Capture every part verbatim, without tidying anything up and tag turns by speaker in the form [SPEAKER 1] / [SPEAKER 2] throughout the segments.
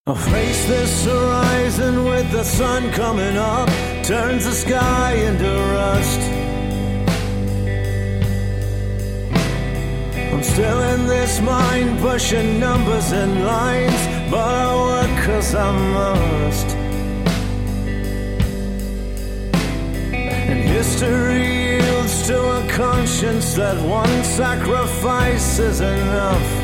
[SPEAKER 1] I'll face this horizon with the sun coming up, turns the sky into rust. I'm still in this mind, pushing numbers and lines, but I work 'cause I must. And history yields to a conscience that one sacrifice is enough.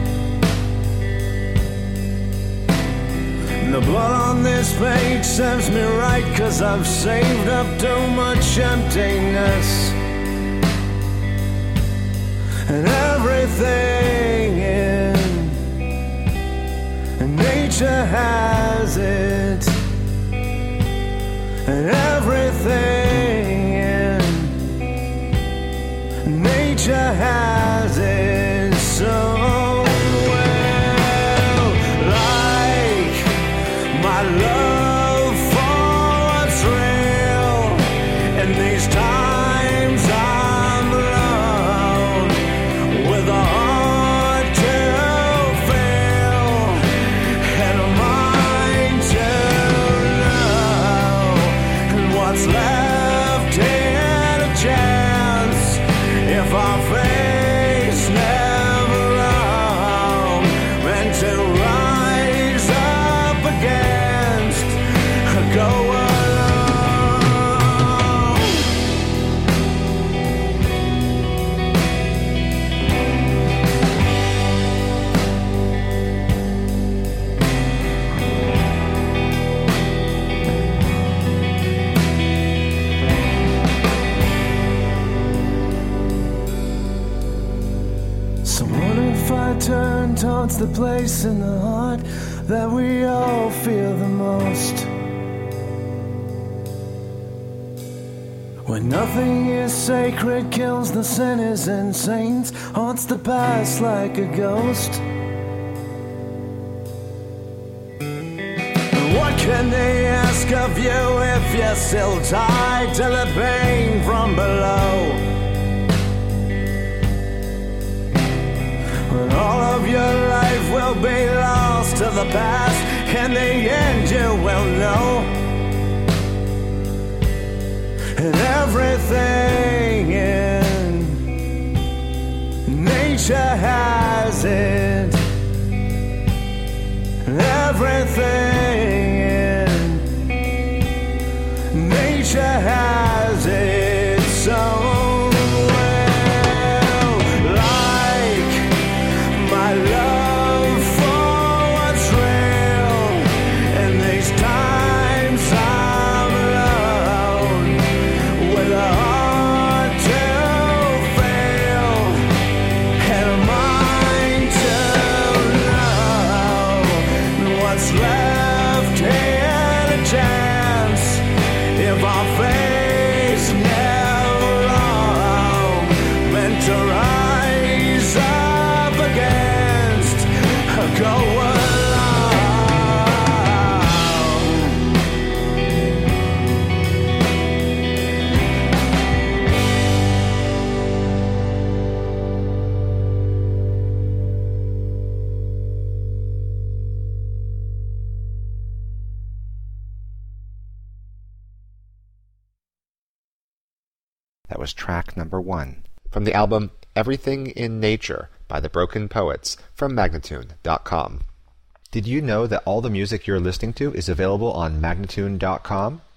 [SPEAKER 1] The blood on this page serves me right, 'cause I've saved up too much emptiness. And everything in nature has it. And everything in nature has it. So my love for what's real. In these times I'm alone, with a heart to feel and a mind to know. And what's left in a chance if our face never wrong, meant to rise up again. Go alone. So what if I turn towards the place in the heart that we all feel the most? When nothing is sacred, kills the sinners and saints, haunts the past like a ghost. What can they ask of you if you're still tied to the pain from below? When all of your life will be lost to the past, in the end you will know. And everything in nature has it. And everything in nature has it. So well, like my love for what's real. In these times I'm alone, with a heart to feel and a mind to know. What's left in a chance if our face never wrong, meant to rise up against go alone.
[SPEAKER 2] That was track number one from the album Everything in Nature by the Broken Poets from Magnatune dot com. Did you know that all the music you're listening to is available on Magnatune dot com?